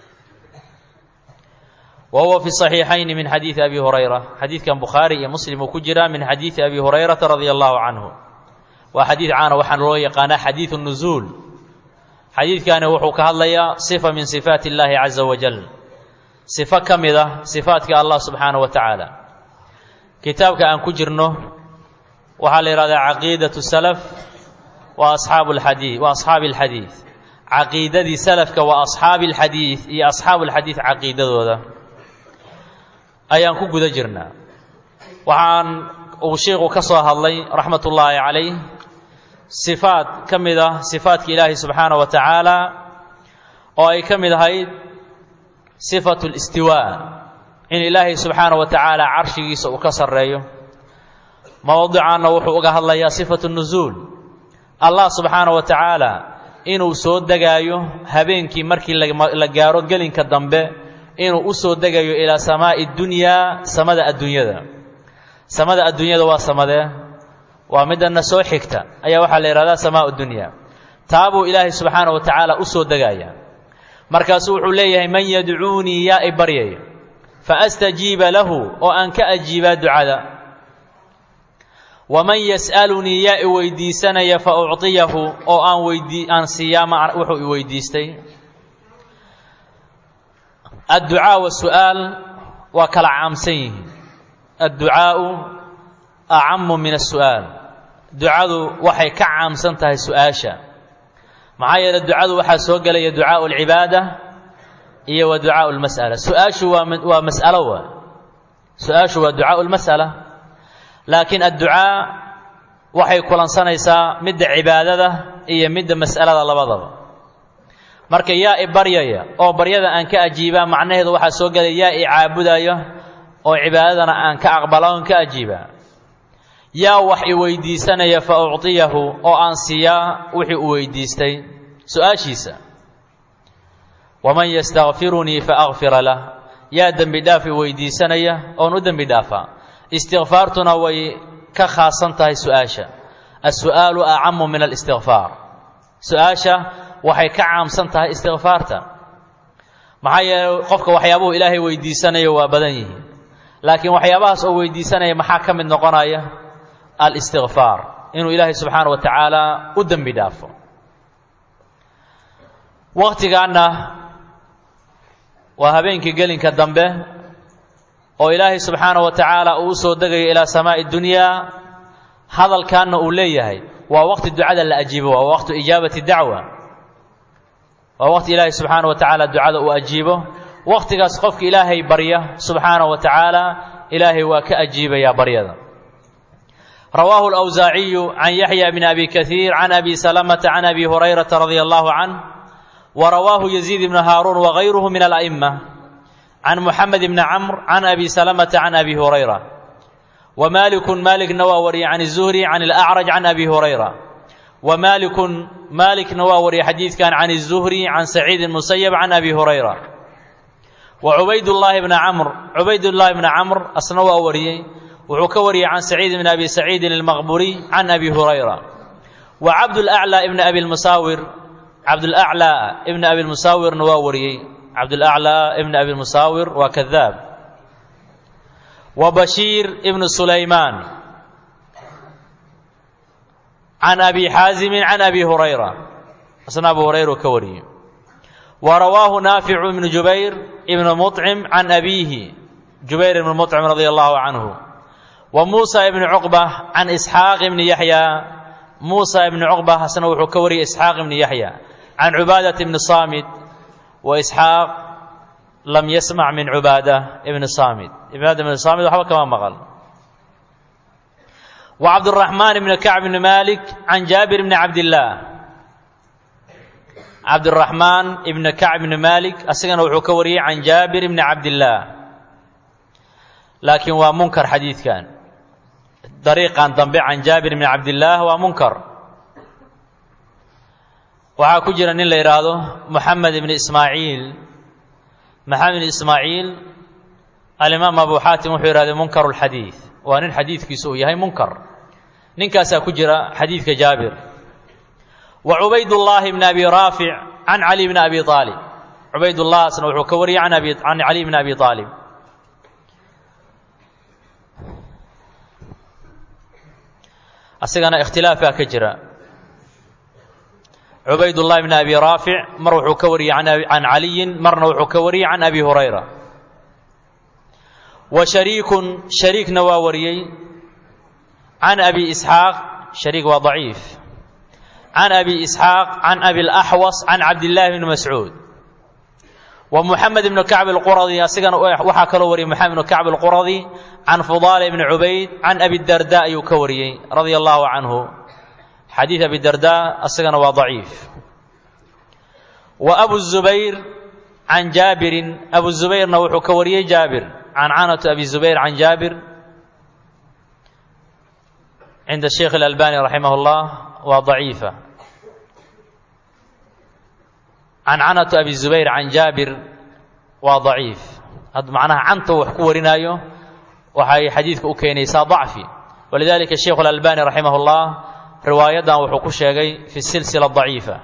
وهو في الصحيحين من حديث أبي هريرة حديث كان بخاري مسلم وكجرا من حديث أبي هريرة رضي الله عنه وحديث عانه وحن روي قانا حديث النزول حديث كان وحو كهالله صفة من صفات الله عز وجل صفة كمذا صفاتك الله سبحانه وتعالى kitaabka aan ku jirno waxaa la yidhahdaa caqiidatu salaf wa asxaabu alxadiid wa asxaabi alxadiid caqiidadii salafka wa asxaabi alxadiid iyo asxaabu alxadiid caqiidadooda ayaan ku guda jirnaa waxaan uu sheekhu ka soo hadlay raxmat ullaahi calayh sifaad ka mid ah sifaadka ilaahay subxaana wa tacaala oo ay ka mid ahayd sifatu listiwaa in ilaahay subxaana wa tacaala carshigiisa uu ka sarreeyo mowdicaanna wuxuu uga hadlayaa sifatu nusuul allah subxaana wa tacaala inuu soo degaayo habeenkii markii la gaaro gelinka dambe inuu u soo degayo ilaa samaa'i dunyaa samada adduunyada samada adduunyada waa samadee waa midana soo xigta ayaa waxaa la yidhahdaa samaa'u dunyaa taabuu ilaahay subxaana wa tacaala u soo degaaya markaasuu wuxuu leeyahay man yadcuunii yaa i baryaya faastajiiba lahu oo aan ka ajiibaa ducada waman yas'alunii yaa i weydiisanaya fa ucطiyahu oo aan weydii aan siiyaa wuxuu i weydiistay. adducaa wasu'aal waa kala caamsan yihiin. adducaa'u acamu min asu'aal. ducadu waxay ka caamsan tahay su'aasha, maxaa yeele ducadu waxaa soo gelaya ducaa'u alcibaada iyo wa ducaa'u almas'ala. su-aashu waa waa mas'alo wa su-aashu waa ducaa'u almas'ala, laakiin adducaa waxay kulansanaysaa midda cibaadada iyo midda mas'alada labadaba. marka yaa i baryaya oo baryada aan ka ajiibaa macnaheedu waxaa soo gelaya yaa i caabudaya oo cibaadadana aan ka aqbala oon ka ajiibaa. yaa wax i weydiisanaya fa ucطiyahu oo aan siiyaa wixii u weydiistay su-aashiisa. waman yastakfirunii fa akfira lah. yaa dembi dhaaf i weydiisanaya oon u dembi dhaafaa. istikfaartuna way ka khaasan tahay su-aasha. as-su'aalu acamu min alistikfaar. su-aasha waxay ka caamsan tahay istikfaarta, maxaa yeelay qofka waxyaabuhu ilaahay weydiisanayo waa badan yihiin, laakiin waxyaabahaas oo weydiisanaya maxaa ka mid noqonaya alistikfaar, inuu ilaahay subxaana wa tacaala u dembi dhaafo. waqtigaanna waa habeenkii gelinka dambe oo ilaahay subxaana wa tacaala uu u soo degayo ilaa samaa'i dunyaa. hadalkaanna uu leeyahay waa waqti ducada la ajiibo, waa waqtu ijaabati dacwa, waa waqti ilaahay subxaana wa tacaala ducada uu ajiibo. waqtigaas qofka ilaahay barya subxaana wa tacaala ilaahay waa ka ajiibayaa baryada. rawaahu alawsaaciyu can yaxya bni abi kaiir can abi salamata can abi hurayrata radia allahu canh, wa rawaahu yaziid ibnu haaruun wagayruhu min ala'imma can muxamed ibni camr can abi salamata can abi hurayra. wa maalikun maalikna waa wariyay can الzuhri can alacraj can abi hurayra. wa maalikun maalikna waa wariyay xadiidkan can الzuhri can saciid musayab can abi hurayra. wa cubaydullaahi bna camr cubaydullaahi bna camr asna waa wariyey, wuxuu ka wariyey can saciid bn abi saciidin almaqburi can abi hurayra. wa cabdulaclaa ibna abi lmusaawir cabdulaclaa ibna abi lmusaawirna waa wariyey. cabdulaclaa ibna abi lmusaawir waa kadaab. wa bashiir ibnu sulaymaan can abi xaazimin can abi hurayra, asna abu hurayra ka wariyey. wa rawaahu naaficu ibnu jubayr ibnu muطcim can abiihi jubayr ibnu muطcim radia allahu canhu. wa muusa ibnu cuqba can isxaaq ibni yaxya muusa ibnu cuqba asna wuxuu ka wariyey isxaaq ibni yaxya can cubaadat ibni saamit. wa isxaaq lam yasmac min cubaada ibni saamit. cubaada ibni saamit waxba kama maqal. wa cabduraxmaan ibni kacb ibni malik can jaabir ibni cabdillaah. cabduraxmaan ibni kacb ibni malik asigana wuxuu ka wariyey can jaabir ibni cabdillaah, laakiin waa munkar xadiidkan. dariiqan dambe can jaabir ibni cabdillaah waa munkar. waxaa ku jira nin la yidhaahdo moxamed ibni ismaaciil. moxamed ibni ismaaciil alimaam abu xaatim wuxuu yidhahday munkaru lxadiid, waa nin xadiidkiisu uu yahay munkar. ninkaasaa ku jira xadiidka jaabir. wa cubaydullaahi bni abi raafic can cali bni abi aalib. cubaydullahasna wuxuu ka wariyey can cali bni abi aalib. asigana ikhtilaafaa ka jira. cubaydullahi bni abi raafic mar wuxuu ka wariyey can caliyin, marna wuxuu ka wariyey can abi hurayra. wa shariikun shariikna waa wariyey can abi isxaaq. shariik waa daciif. can abi isxaaq can abi laxwas can cabdillaahi bni mascuud. wa muxamed ibnu kacb alquradi asigana waxaa kaloo wariyey moxamed ibnu kacb alquradi can fudaala ibni cubayd can abi darda ayuu ka wariyey radia allahu canhu. xadiid abi darda asagana waa daciif. wa abu zubayr can jaabirin abu zubayrna wuxuu ka wariyey jaabir. cancanatu abi zubayr can jaabir cinda sheikh alalbani raximah اllah waa daciifa. cancanatu abi zubayr can jaabir waa daciif. had macnaha canta wax ku warinaayo waxay xadiidka u keenaysaa dacfi. walidalika sheikhu alalbani raximah اllah riwaayadan wuxuu ku sheegay fi silsila daciifa.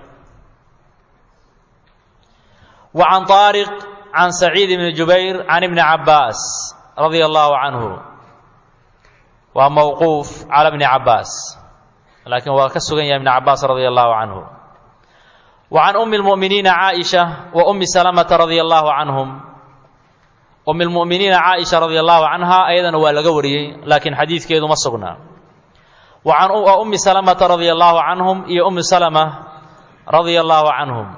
wa can طaariq can saciid ibni jubayr can ibni cabaas radia allahu canhu. وموقوف على ابن عباس لكن هو كسغن يا ابن عباس رضي الله عنه. وعن أم المؤمنين عائشة وأم سلمة رضي الله عنهم. أم المؤمنين عائشة رضي الله عنها أيضا هو لغوري لكن حديث كيدو ما سغنا. وعن أم سلمة رضي الله عنهم يا أم سلمة رضي الله عنهم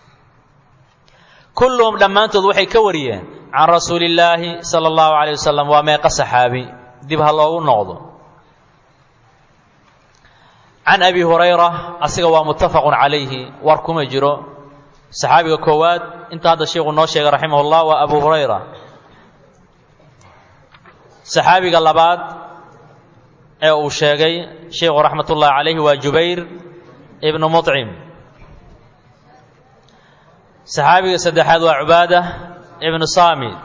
كلهم لما أنتوا وحي كوريين عن رسول الله صلى الله عليه وسلم وما صحابي دبها الله النعض. عن أبي هريرة أصيغ متفق عليه وركم يجرو صحابي كواد انت هذا الشيخ النوشي رحمه الله وأبو هريرة. صحابي قال بعد أو شيخي شيخ رحمة الله عليه وجبير ابن مطعم. صحابي سدحاد وعبادة ابن صامت.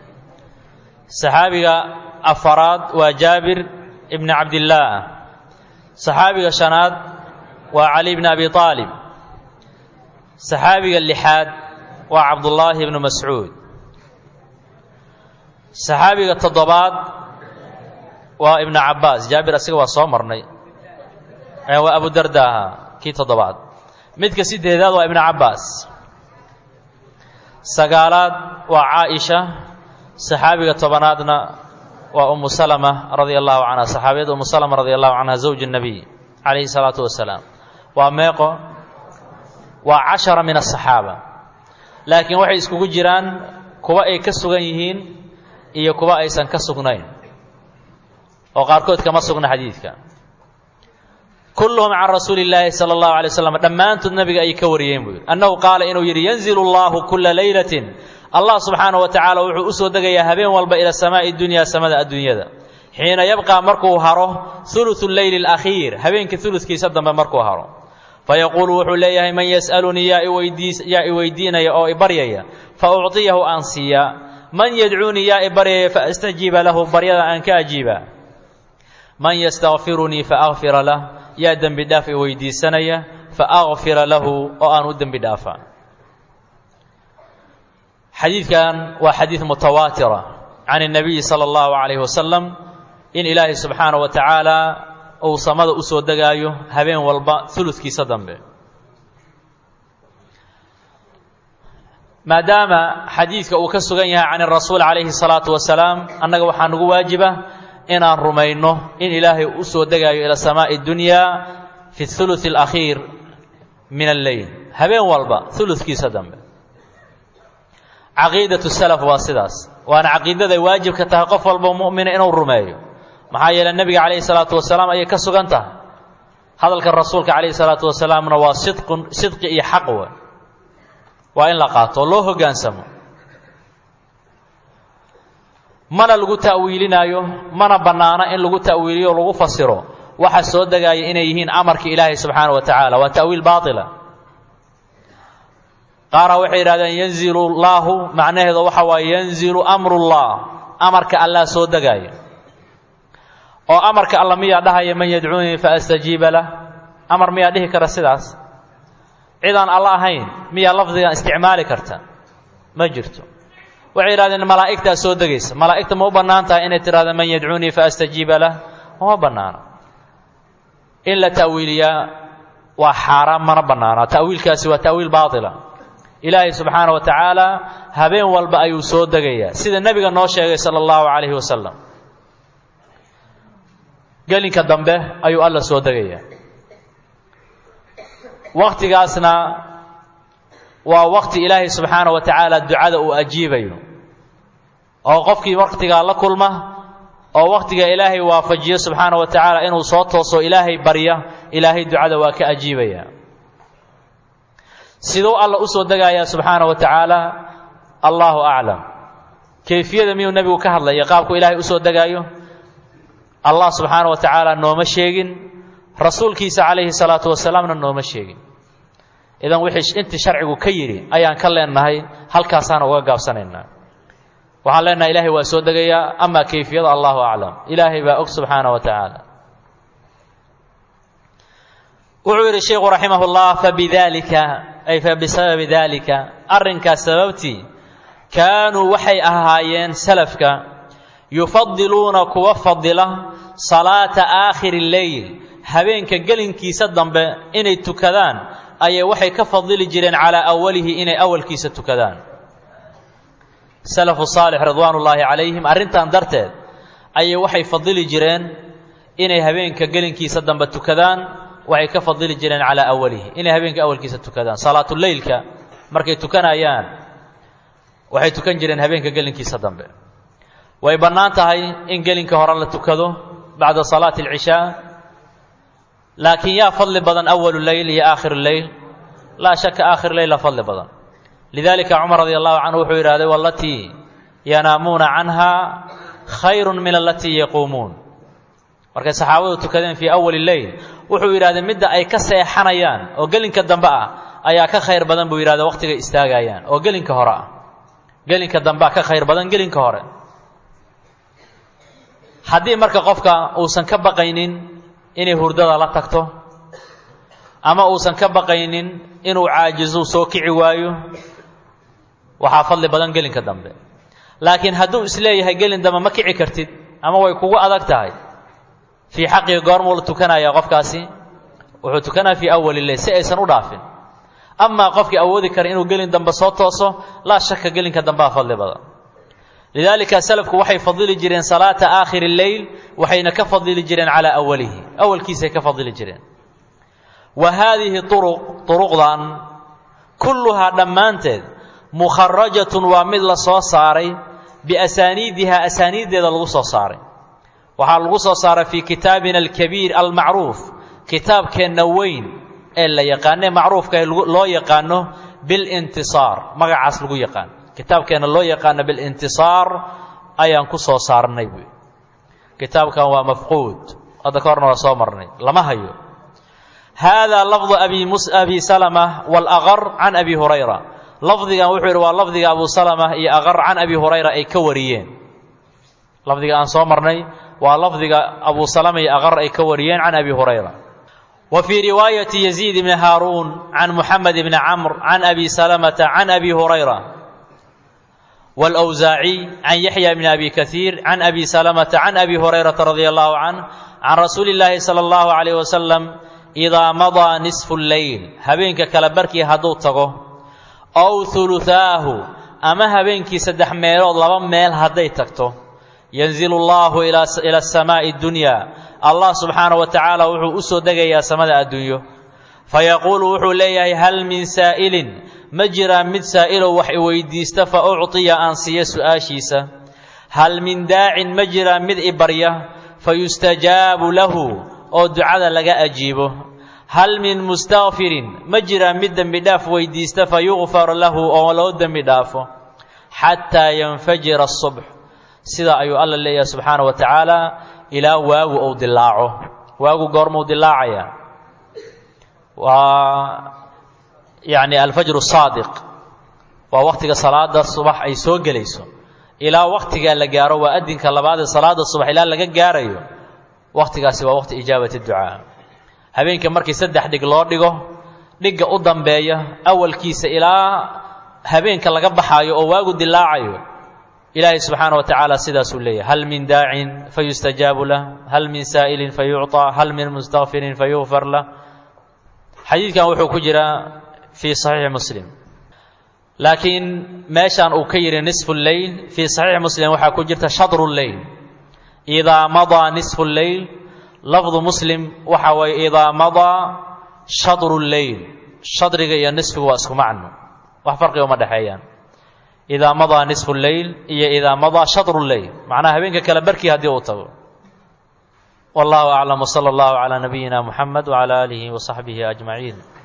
صحابي أفراد وجابر ابن عبد الله. صحابي شناد وعلي بن أبي طالب. صحابي اللحاد وعبد الله بن مسعود. صحابي التضباط وابن عباس جابر أسيق وصومرني وأبو الدرداء كي تضباط مدك سيد هذا وابن عباس. سقالات وعائشة صحابي الطبنادنا وأم سلمة رضي الله عنها. صحابية أم سلمة رضي الله عنها زوج النبي عليه الصلاة والسلام وميقو وعشرة من الصحابة. لكن وحي اسكو جيران كوا اي كسغان يهين iyo kuwa aysan ka sugnayn oo qaarkood kama sugna xadiidka. kulluhum an rasuulillahi sallallahu alayhi wasallam dhamaantood nabiga ay ka wariyeen buu annahu qaala inuu yiri yanzilu Allahu kulla laylatin Allah subhanahu wa ta'ala wuxuu u soo dagayaa habeen walba ila samaa'i dunya samada adduunyada xiina yabqa markuu haro thuluthul layl al-akhir habeenka thuluthkiisa dambe markuu haro fayaqulu wuxuu leeyahay man yas'aluni ya iwaydiis ya iwaydiinaya oo ibaryaya fa u'tiyahu ansiya من يدعوني يا إبري فأستجيب له بريدا أن كأجيبا من يستغفرني فأغفر له يا دم بدافع ويدي سنية فأغفر له وأن ودم بدافع. حديث كان وحديث متواترة عن النبي صلى الله عليه وسلم إن إله سبحانه وتعالى أو صمد أسود دقايو هبين والباء ثلث كي صدم به. ما دام حديثك uu ka sugan yahay عن الرسول عليه الصلاة والسلام annaga waxaan ugu waajiba inaan rumayno in ilaahay u soo dagayo ila samaa'i dunya fi thuluth al-akhir min al-layl habeen walba thuluthkiisa dambe. aqeedatu salaf waa sidaas waana aqeedada waajibka tahay qof walba mu'min inuu rumeeyo maxaa yeelay nabiga عليه الصلاة والسلام ay ka sugan tahay hadalka rasuulka عليه الصلاة والسلام waa sidq sidq iyo xaq waa in la qaato loo hogaansamo mana lagu ta'wiilinayo mana banaana in lagu ta'wiiliyo lagu fasiro waxa soo dagaaya inay yihiin amarka Ilaahay subhanahu wa ta'ala waa ta'wiil baatila. qaara waxay yiraahdaan yanzilu Allahu macnaheedu waxa waa yanzilu amrullah amarka Allah soo dagaaya oo amarka Allah miya dhahaya man yad'uuni fa astajiba lah amar miya dhihi kara sidaas ciidan Allah ahayn miya lafdiga isticmaali karta ma jirto. waxay yiraahdeen malaa'ikta soo dagaysa malaa'ikta ma u banaantahay inay tiraahdo man yad'uuni fa astajiba lah ma banaana in la ta'wiiliya waa xaraam mana banaana ta'wiilkaasi waa ta'wiil baatila. ilaahay subhanahu wa ta'ala habeen walba ayuu soo dagaya sida nabiga noo sheegay sallallahu alayhi wasallam galinka dambe ayuu Allah soo dagaya waqtigaasna waa waqti ilaahay subhanahu wa ta'ala ducada uu ajiibayo oo qofkii waqtiga la kulma oo waqtiga ilaahay waafajiyo subhanahu wa ta'ala inuu soo tooso ilaahay barya ilaahay ducada waa ka ajiibaya. sidoo Allah u soo dagaya subhanahu wa ta'ala Allahu a'lam. kayfiyada miyuu nabigu ka hadlay qaabku ilaahay u soo dagayo Allah subhanahu wa ta'ala nooma sheegin rasuulkiisa alayhi salaatu wasalaamna nooma sheegin. idan wixii inta sharcigu ka yiri ayaan ka leenahay halkaasana uga gaabsanaynaa waxaan leenahay ilaahay waa soo dagaya ama kayfiyada Allahu a'lam ilaahay baa og subhanahu wa ta'ala. wuxuu yiri sheekhu rahimahullah fa bidalika ay fa bisabab dalika arrinka sababti kaanu waxay ahaayeen salafka yufaddiluuna kuwa fadila salaata aakhiri leyl habeenka gelinkiisa dambe inay tukadaan ayay waxay ka fadili jireen calaa awalihi inay awalkiisa tukadaan. salafu saalix ridwaanullaahi calayhim arrintan darteed ayay waxay fadili jireen inay habeenka gelinkiisa dambe tukadaan, waxay ka fadili jireen calaa awalihi inay habeenka awalkiisa tukadaan. salaatuleylka markay tukanayaan waxay tukan jireen habeenka gelinkiisa dambe. way bannaan tahay in gelinka hore la tukado bacda salaati alcishaa, laakiin yaa fadli badan awalu leyl iyo aakhiru leyl? laa shaka aakhir leyl la fadli badan. lidaalika cumar radi allahu canhu wuxuu yidhahday wallatii yanaamuuna canhaa khayrun min alatii yaquumuun. markay saxaabadu tukadeen fii awali leyl wuxuu yidhahday midda ay ka seexanayaan oo gelinka dambe ah ayaa ka khayr badan buu yidhahday wakhtigay istaagayaan oo gelinka hore ah. gelinka dambe ah ka khayr badan gelinka hore. haddii marka qofka uusan ka baqaynin inay hurdada la tagto ama uusan ka baqaynin inuu caajizo soo kici waayo, waxaa fadli badan gelinka dambe. laakiin hadduu isleeyahay gelin dambe ma kici kartid ama way kugu adag tahay, fii xaqihi goormuu la tukanayaa qofkaasi? wuxuu tukanaa fii awali leyl si aysan u dhaafin. amaa qofkii awoodi kara inuu gelin dambe soo tooso, laa shaka gelinka dambea fadli badan. lidaalika salafku waxay fadili jireen salaata aakhiri leyl, waxayna ka fadili jireen calaa awalihi, awalkiisay ka fadili jireen. wa haadihi uruq uruqdan kulluhaa dhammaanteed mukharajatun waa mid la soo saaray biasaaniidihaa asaaniiddeeda lagu soo saaray. waxaa lagu soo saaray fii kitaabina alkabiir almacruuf, kitaabkeenna weyn ee la yaqaane macruufka loo yaqaano bilintisaar, magacaas lagu yaqaan. kitaabkeenna loo yaqaano bilintisaar ayaan ku soo saarnay buy. kitaabkan waa mafquud, hadda ka horna waa soo marnay, lama hayo. haadaa lafdu abi abi salama walaqar can abi hurayra. lafdigan wuxuu yidhi waa lafdiga abu salama iyo aqar can abi hurayra ay ka wariyeen. lafdiga aan soo marnay waa lafdiga abu salama iyo aqar ay ka wariyeen can abi hurayra. wa fii riwaayati yaziid bni haaruun can muxamed bni camr can abi salamata can abi hurayra والأوزاعي عن يحيى بن أبي كثير عن أبي سلمة عن أبي هريرة رضي الله عنه عن رسول الله صلى الله عليه وسلم إذا مضى نصف الليل هبينك كالبركي هدو تغو أو ثلثاه أما هبينك سدح ميلود لبن ميل هدي تكتو ينزل الله إلى إلى السماء الدنيا. الله سبحانه وتعالى وحو أسو دقيا سماء الدنيا فيقول وحو ليه هل من سائل ma jiraan mid saa'ilo wax i weydiista fa ucطiya aan siiya su-aashiisa. hal min daacin ma jiraan mid i barya fa yustajaabu lahu oo ducada laga ajiibo. hal min mustakfirin ma jiraan mid dembi dhaaf weydiista fa yugfar lahu oo loo dembi dhaafo. xataa yanfajira asubx, sidaa ayuu alla leeyahay subxaana wa tacaala ilaa waagu uu dilaaco. waagu goormuu dilaacaya? waa yacni alfajru saadiq, waa wakhtiga salaada subax ay soo gelayso. ilaa wakhtigaa la gaaro waa adinka labaad ee salaada subax ilaa laga gaarayo, wakhtigaasi waa wakhti ijaabati ducaa. habeenka markii saddex dhig loo dhigo, dhigga u dambeeya awalkiisa ilaa habeenka laga baxaayo oo waagu dilaacayo, ilaahay subxaana wa tacaala sidaasuu leeyahay: hal min daacin fayustajaabu lah, hal min saa'ilin fayucطaa, hal min mustakfirin fayugfar lah. xadiidkan wuxuu ku jiraa fii saxiixi muslim, laakiin meeshaan uu ka yidhi nisfu lleyl fii saxiixi muslim waxaa ku jirta shadru lleyl. idaa madaa nisfu lleyl, lafdu muslim waxa waye idaa madaa shadru lleyl. shadriga iyo nisfigu waa isku macno, wax farqiga uma dhexeeyaan. idaa madaa nisfu lleyl iyo idaa madaa shadru lleyl, macnaha habeenka kale barkii haddii uu tago. wallahu aclam, wsala allahu calaa nabiyina muxamed wcala aalihi wasaxbihi ajmaciin.